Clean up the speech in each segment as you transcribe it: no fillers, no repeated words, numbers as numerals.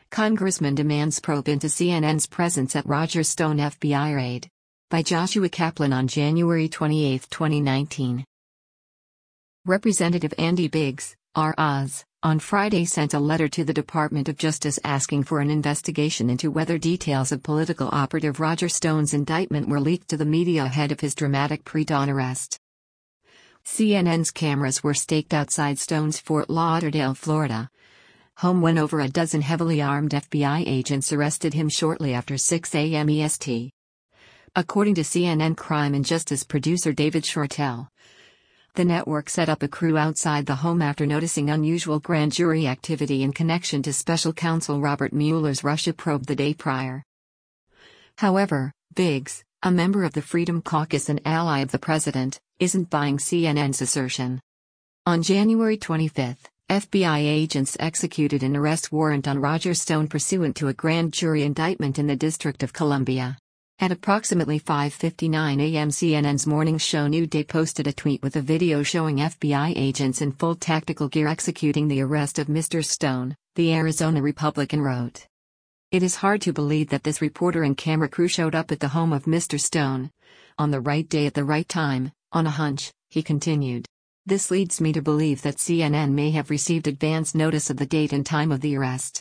Congressman demands probe into CNN's presence at Roger Stone FBI raid. By Joshua Kaplan on January 28, 2019. Representative Andy Biggs, R.Oz., on Friday sent a letter to the Department of Justice asking for an investigation into whether details of political operative Roger Stone's indictment were leaked to the media ahead of his dramatic pre-dawn arrest. CNN's cameras were staked outside Stone's Fort Lauderdale, Florida home when over a dozen heavily armed FBI agents arrested him shortly after 6 a.m. EST. According to CNN crime and justice producer David Shortell, the network set up a crew outside the home after noticing unusual grand jury activity in connection to special counsel Robert Mueller's Russia probe the day prior. However, Biggs, a member of the Freedom Caucus and ally of the president, isn't buying CNN's assertion. On January 25, FBI agents executed an arrest warrant on Roger Stone pursuant to a grand jury indictment in the District of Columbia. At approximately 5:59 a.m. CNN's morning show New Day posted a tweet with a video showing FBI agents in full tactical gear executing the arrest of Mr. Stone, the Arizona Republican wrote. It is hard to believe that this reporter and camera crew showed up at the home of Mr. Stone on the right day at the right time, on a hunch, he continued. This leads me to believe that CNN may have received advance notice of the date and time of the arrest.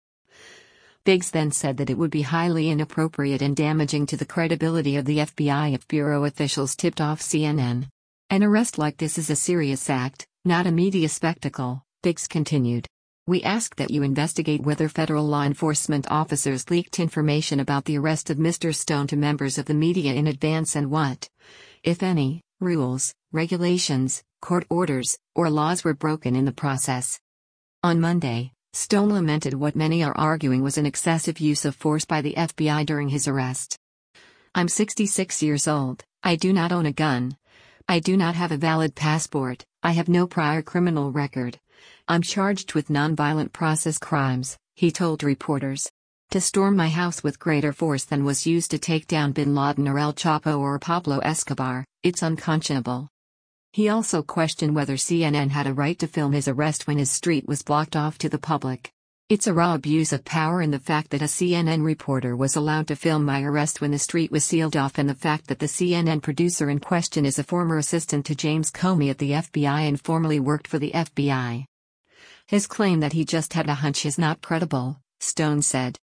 Biggs then said that it would be highly inappropriate and damaging to the credibility of the FBI if bureau officials tipped off CNN. An arrest like this is a serious act, not a media spectacle, Biggs continued. We ask that you investigate whether federal law enforcement officers leaked information about the arrest of Mr. Stone to members of the media in advance and what, if any, rules, regulations, court orders, or laws were broken in the process. On Monday, Stone lamented what many are arguing was an excessive use of force by the FBI during his arrest. I'm 66 years old, I do not own a gun. I do not have a valid passport, I have no prior criminal record. I'm charged with nonviolent process crimes, he told reporters. To storm my house with greater force than was used to take down Bin Laden or El Chapo or Pablo Escobar, it's unconscionable. He also questioned whether CNN had a right to film his arrest when his street was blocked off to the public. It's a raw abuse of power in the fact that a CNN reporter was allowed to film my arrest when the street was sealed off and the fact that the CNN producer in question is a former assistant to James Comey at the FBI and formerly worked for the FBI. His claim that he just had a hunch is not credible, Stone said.